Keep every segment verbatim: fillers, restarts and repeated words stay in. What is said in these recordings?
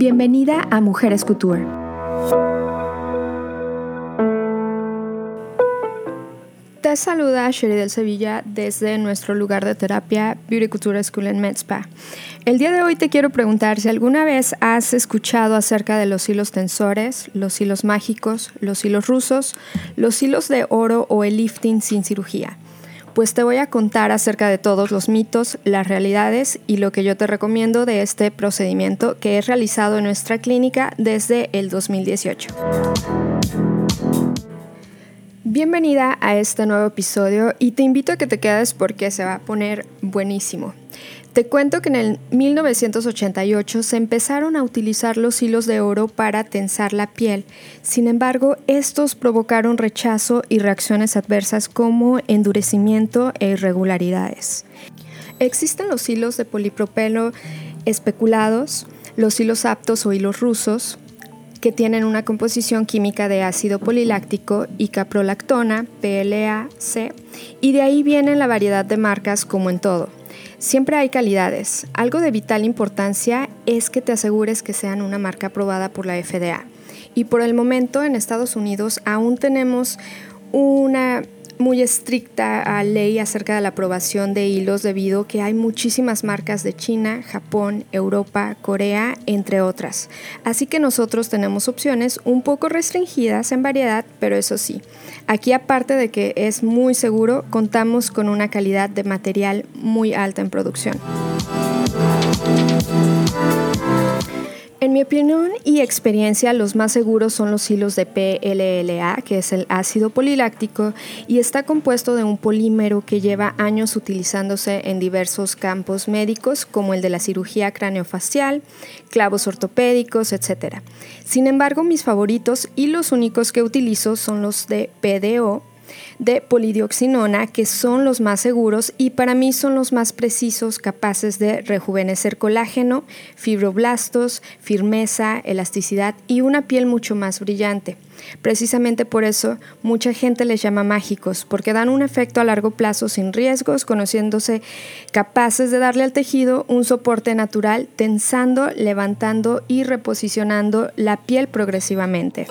Bienvenida a Mujeres Couture. Te saluda Sherry del Sevilla desde nuestro lugar de terapia Beauty Couture School en Med Spa. El día de hoy te quiero preguntar si alguna vez has escuchado acerca de los hilos tensores, los hilos mágicos, los hilos rusos, los hilos de oro o el lifting sin cirugía. Pues te voy a contar acerca de todos los mitos, las realidades y lo que yo te recomiendo de este procedimiento que es realizado en nuestra clínica desde el dos mil dieciocho. Bienvenida a este nuevo episodio y te invito a que te quedes porque se va a poner buenísimo. Te cuento que en el mil novecientos ochenta y ocho se empezaron a utilizar los hilos de oro para tensar la piel. Sin embargo, estos provocaron rechazo y reacciones adversas como endurecimiento e irregularidades. Existen los hilos de polipropelo especulados, los hilos aptos o hilos rusos, que tienen una composición química de ácido poliláctico y caprolactona, P L A C, y de ahí viene la variedad de marcas como en todo. Siempre hay calidades. Algo de vital importancia es que te asegures que sean una marca aprobada por la F D A. Y por el momento en Estados Unidos aún tenemos una muy estricta ley acerca de la aprobación de hilos debido a que hay muchísimas marcas de China, Japón, Europa, Corea, entre otras. Así que nosotros tenemos opciones un poco restringidas en variedad, pero eso sí, aquí aparte de que es muy seguro, contamos con una calidad de material muy alta en producción. En mi opinión y experiencia, los más seguros son los hilos de P L L A, que es el ácido poliláctico, y está compuesto de un polímero que lleva años utilizándose en diversos campos médicos, como el de la cirugía craneofacial, clavos ortopédicos, etcétera. Sin embargo, mis favoritos y los únicos que utilizo son los de P D O, de polidioxinona, que son los más seguros y para mí son los más precisos, capaces de rejuvenecer colágeno, fibroblastos, firmeza, elasticidad y una piel mucho más brillante. Precisamente por eso mucha gente les llama mágicos, porque dan un efecto a largo plazo sin riesgos, conociéndose capaces de darle al tejido un soporte natural, tensando, levantando y reposicionando la piel progresivamente.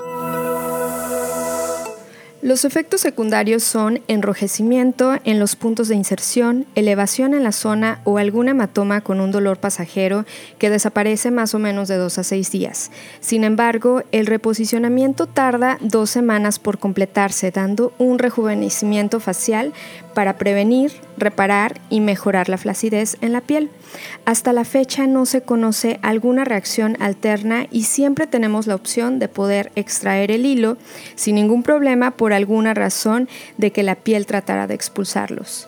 Los efectos secundarios son enrojecimiento en los puntos de inserción, elevación en la zona o algún hematoma con un dolor pasajero que desaparece más o menos de dos a seis días. Sin embargo, el reposicionamiento tarda dos semanas por completarse, dando un rejuvenecimiento facial para prevenir, reparar y mejorar la flacidez en la piel. Hasta la fecha no se conoce alguna reacción alterna y siempre tenemos la opción de poder extraer el hilo sin ningún problema por alguna razón de que la piel tratara de expulsarlos.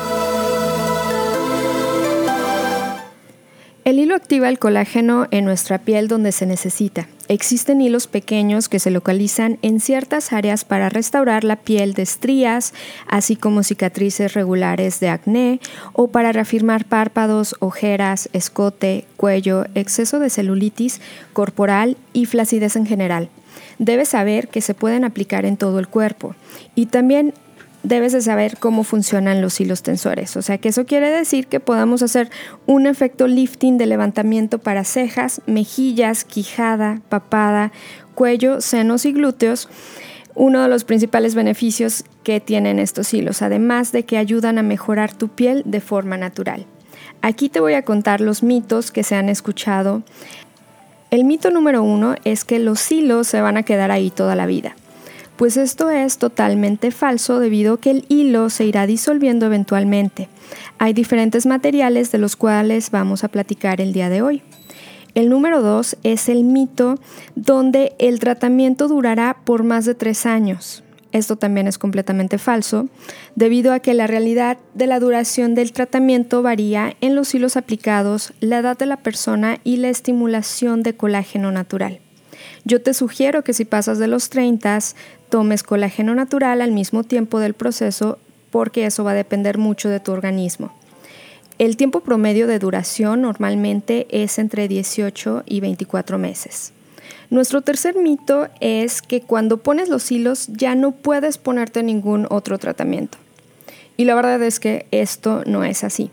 El hilo activa el colágeno en nuestra piel donde se necesita. Existen hilos pequeños que se localizan en ciertas áreas para restaurar la piel de estrías, así como cicatrices regulares de acné o para reafirmar párpados, ojeras, escote, cuello, exceso de celulitis corporal y flacidez en general. Debes saber que se pueden aplicar en todo el cuerpo y también debes de saber cómo funcionan los hilos tensores. O sea que eso quiere decir que podamos hacer un efecto lifting de levantamiento para cejas, mejillas, quijada, papada, cuello, senos y glúteos. Uno de los principales beneficios que tienen estos hilos, además de que ayudan a mejorar tu piel de forma natural. Aquí te voy a contar los mitos que se han escuchado. El mito número uno es que los hilos se van a quedar ahí toda la vida. Pues esto es totalmente falso debido a que el hilo se irá disolviendo eventualmente. Hay diferentes materiales de los cuales vamos a platicar el día de hoy. El número dos es el mito donde el tratamiento durará por más de tres años. Esto también es completamente falso, debido a que la realidad de la duración del tratamiento varía en los hilos aplicados, la edad de la persona y la estimulación de colágeno natural. Yo te sugiero que si pasas de los treinta, tomes colágeno natural al mismo tiempo del proceso porque eso va a depender mucho de tu organismo. El tiempo promedio de duración normalmente es entre dieciocho y veinticuatro meses. Nuestro tercer mito es que cuando pones los hilos ya no puedes ponerte ningún otro tratamiento. Y la verdad es que esto no es así.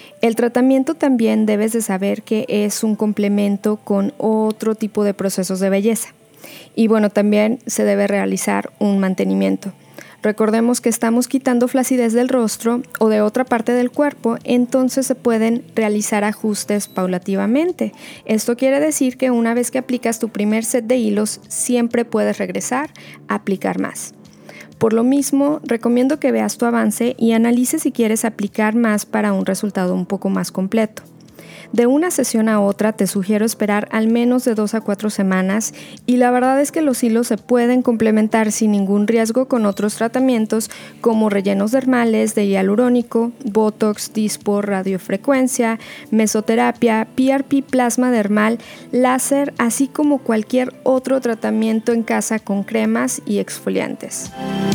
El tratamiento también debes de saber que es un complemento con otro tipo de procesos de belleza. Y bueno, también se debe realizar un mantenimiento. Recordemos que estamos quitando flacidez del rostro o de otra parte del cuerpo, entonces se pueden realizar ajustes paulativamente. Esto quiere decir que una vez que aplicas tu primer set de hilos, siempre puedes regresar a aplicar más. Por lo mismo, recomiendo que veas tu avance y analices si quieres aplicar más para un resultado un poco más completo. De una sesión a otra te sugiero esperar al menos de dos a cuatro semanas y la verdad es que los hilos se pueden complementar sin ningún riesgo con otros tratamientos como rellenos dermales de hialurónico, botox, dispo, radiofrecuencia, mesoterapia, P R P plasma dermal, láser, así como cualquier otro tratamiento en casa con cremas y exfoliantes.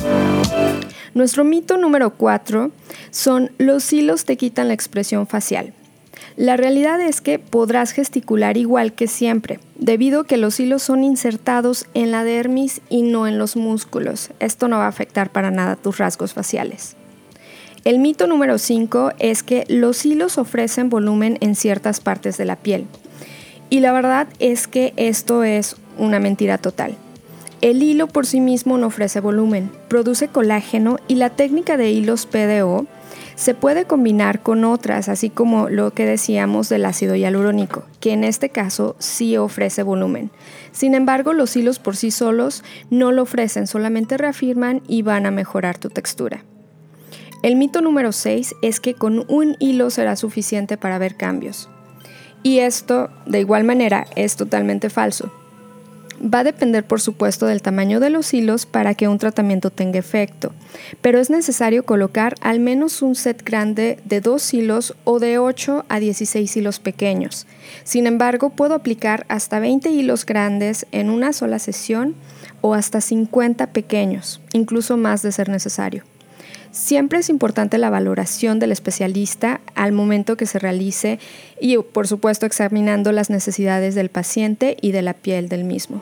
Nuestro mito número cuatro son los hilos te quitan la expresión facial. La realidad es que podrás gesticular igual que siempre, debido a que los hilos son insertados en la dermis y no en los músculos. Esto no va a afectar para nada tus rasgos faciales. El mito número cinco es que los hilos ofrecen volumen en ciertas partes de la piel. Y la verdad es que esto es una mentira total. El hilo por sí mismo no ofrece volumen, produce colágeno y la técnica de hilos P D O se puede combinar con otras, así como lo que decíamos del ácido hialurónico, que en este caso sí ofrece volumen. Sin embargo, los hilos por sí solos no lo ofrecen, solamente reafirman y van a mejorar tu textura. El mito número seis es que con un hilo será suficiente para ver cambios. Y esto, de igual manera, es totalmente falso. Va a depender, por supuesto, del tamaño de los hilos para que un tratamiento tenga efecto, pero es necesario colocar al menos un set grande de dos hilos o de ocho a dieciséis hilos pequeños. Sin embargo, puedo aplicar hasta veinte hilos grandes en una sola sesión o hasta cincuenta pequeños, incluso más de ser necesario. Siempre es importante la valoración del especialista al momento que se realice y, por supuesto, examinando las necesidades del paciente y de la piel del mismo.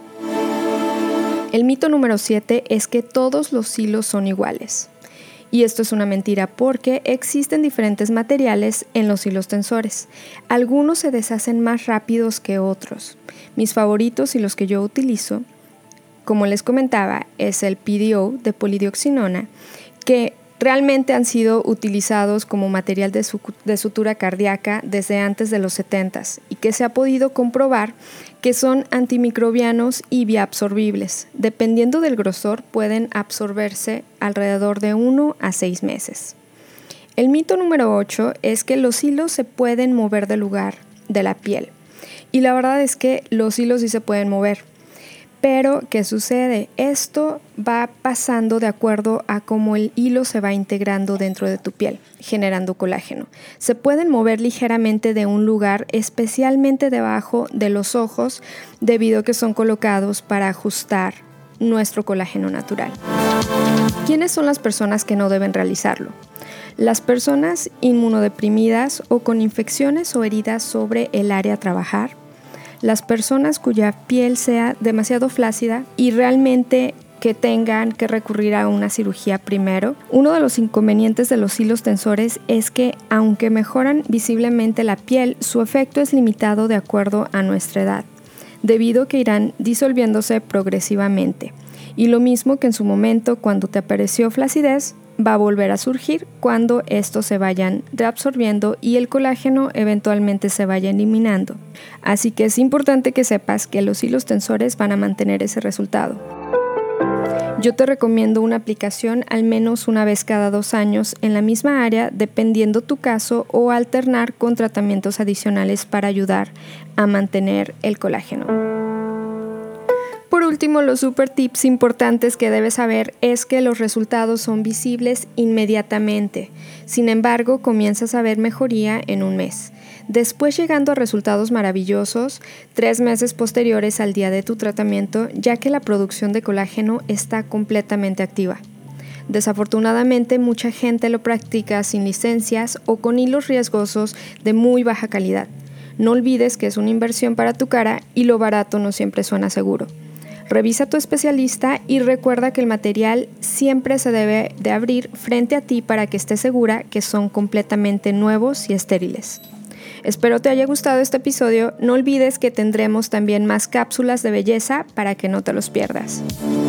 El mito número siete es que todos los hilos son iguales. Y esto es una mentira porque existen diferentes materiales en los hilos tensores. Algunos se deshacen más rápidos que otros. Mis favoritos y los que yo utilizo, como les comentaba, es el P D O de polidioxinona, que realmente han sido utilizados como material de, su, de sutura cardíaca desde antes de los setentas y que se ha podido comprobar que son antimicrobianos y bioabsorbibles. Dependiendo del grosor, pueden absorberse alrededor de uno a seis meses. El mito número ocho es que los hilos se pueden mover del lugar de la piel. Y la verdad es que los hilos sí se pueden mover. Pero, ¿qué sucede? Esto va pasando de acuerdo a cómo el hilo se va integrando dentro de tu piel, generando colágeno. Se pueden mover ligeramente de un lugar, especialmente debajo de los ojos, debido a que son colocados para ajustar nuestro colágeno natural. ¿Quiénes son las personas que no deben realizarlo? Las personas inmunodeprimidas o con infecciones o heridas sobre el área a trabajar, las personas cuya piel sea demasiado flácida y realmente que tengan que recurrir a una cirugía primero. Uno de los inconvenientes de los hilos tensores es que, aunque mejoran visiblemente la piel, su efecto es limitado de acuerdo a nuestra edad, debido a que irán disolviéndose progresivamente. Y lo mismo que en su momento, cuando te apareció flacidez, va a volver a surgir cuando estos se vayan reabsorbiendo y el colágeno eventualmente se vaya eliminando. Así que es importante que sepas que los hilos tensores van a mantener ese resultado. Yo te recomiendo una aplicación al menos una vez cada dos años en la misma área, dependiendo tu caso, o alternar con tratamientos adicionales para ayudar a mantener el colágeno. Por último, los super tips importantes que debes saber es que los resultados son visibles inmediatamente. Sin embargo, comienzas a ver mejoría en un mes. Después, llegando a resultados maravillosos, tres meses posteriores al día de tu tratamiento, ya que la producción de colágeno está completamente activa. Desafortunadamente, mucha gente lo practica sin licencias o con hilos riesgosos de muy baja calidad. No olvides que es una inversión para tu cara y lo barato no siempre suena seguro. Revisa a tu especialista y recuerda que el material siempre se debe de abrir frente a ti para que estés segura que son completamente nuevos y estériles. Espero te haya gustado este episodio. No olvides que tendremos también más cápsulas de belleza para que no te los pierdas.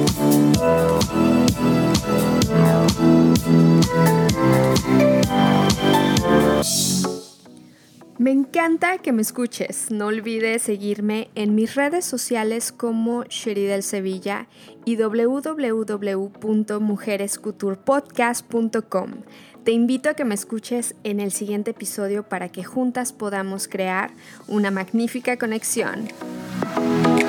Me encanta que me escuches. No olvides seguirme en mis redes sociales como Sheridel Sevilla y w w w punto mujeres couture podcast punto com. Te invito a que me escuches en el siguiente episodio para que juntas podamos crear una magnífica conexión.